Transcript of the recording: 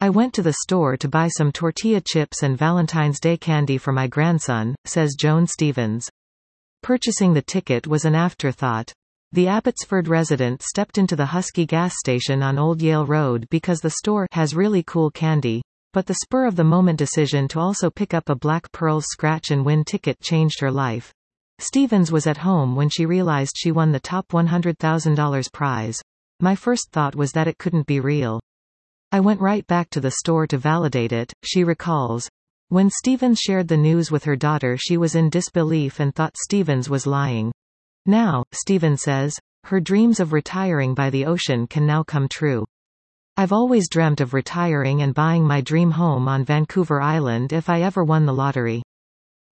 I went to the store to buy some tortilla chips and Valentine's Day candy for my grandson, says Joan Stevens. Purchasing the ticket was an afterthought. The Abbotsford resident stepped into the Husky gas station on Old Yale Road because the store has really cool candy, but the spur-of-the-moment decision to also pick up a Black Pearls Scratch and Win ticket changed her life. Stevens was at home when she realized she won the top $100,000 prize. My first thought was that it couldn't be real. I went right back to the store to validate it, she recalls. When Stevens shared the news with her daughter, she was in disbelief and thought Stevens was lying. Now, Stevens says, her dreams of retiring by the ocean can now come true. I've always dreamt of retiring and buying my dream home on Vancouver Island if I ever won the lottery.